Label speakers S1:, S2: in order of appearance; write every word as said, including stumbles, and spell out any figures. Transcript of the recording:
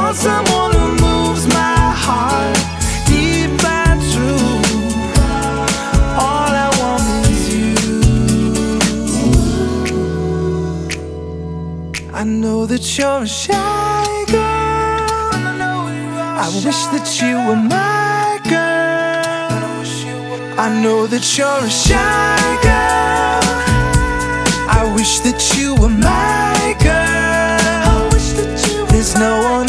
S1: want someone who moves my heart deep and true. All I want is you. I know that you're a shy girl. I wish that you were my girl. I know that you're a shy girl. I wish that you were my girl. There's no one